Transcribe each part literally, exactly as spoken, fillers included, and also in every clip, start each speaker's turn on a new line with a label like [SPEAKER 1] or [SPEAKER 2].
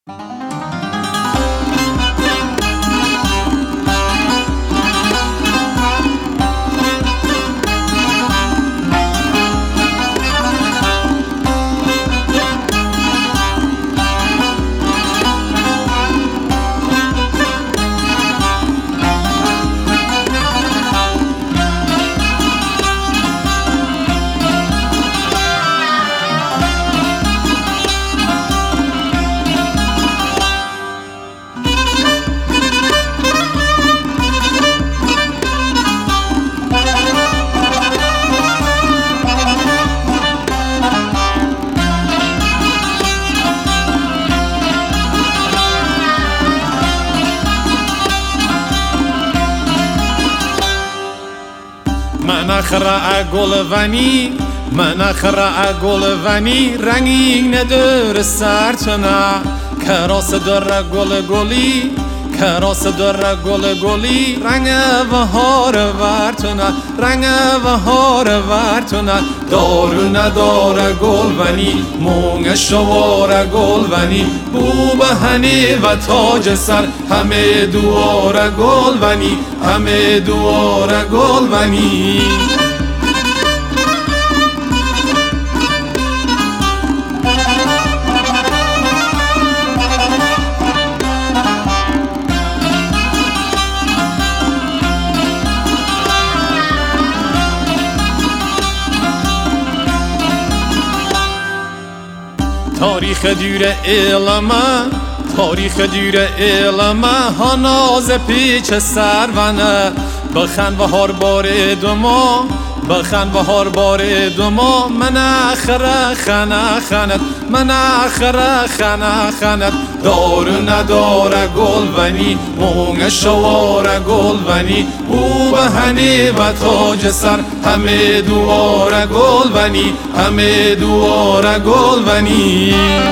[SPEAKER 1] من اخرع گلونی من اخرع گلونی رنگین دور سرچنا کراس در گل گلی کراس در گل گلی رنگ بهار ورتنا رنگ بهار ورتنا دارو نداره گلونی مونگ شوار گلونی بو بهنی و تاج سر همه دوار گلونی همه دوار گلونی تاریخ دور علمه تاریخ دور علمه ها ناز پیچ سرونه بخن و هر بار دوما بخن و هر بار دوما من اخره خنه خند من اخره خنه خند دارو نداره گلونی مونگ شوار گلونی او بهنی و تاج سر همه دوار گلونی همه دوار گلونی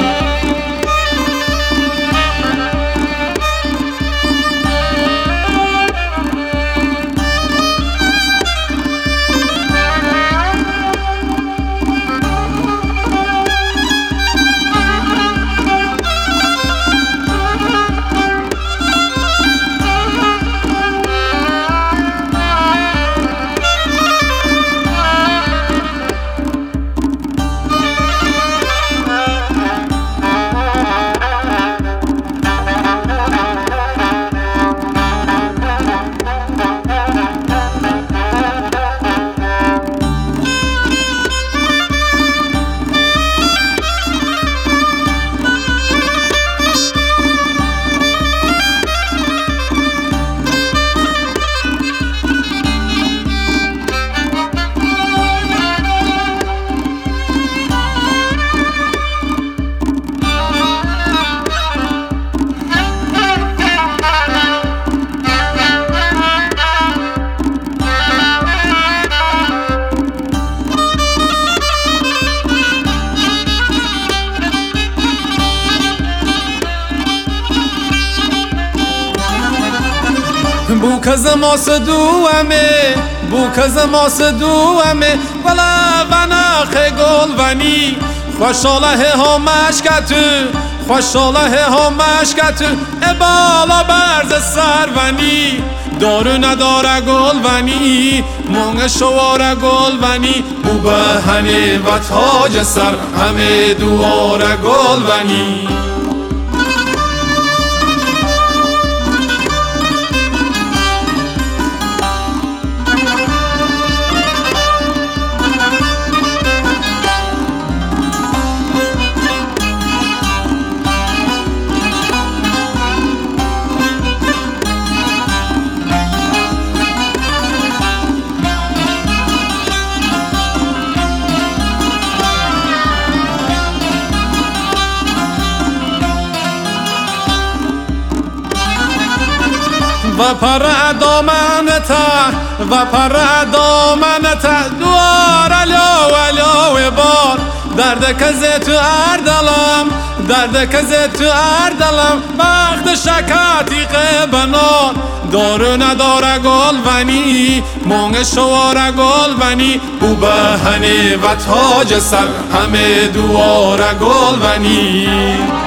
[SPEAKER 1] بو کز ماس دوامه بو کز ماس دوامه ولا وناخ گلونی خوشاله ها مشکتو خوشاله ها مشکتو ابالا برز سرونی دارو نداره گلونی مونگ شوار گلونی بو بهنی و تاج سر همه دوار گلونی و پر دامنتا و پر دامنتا دوار علا و علا بار درد کزه تو اردلم درد کزه تو اردلم وقت شکاتی قبنار دارو نداره گلونی مونگ شوار گلونی او بهنی و تاج سر همه دوار گلونی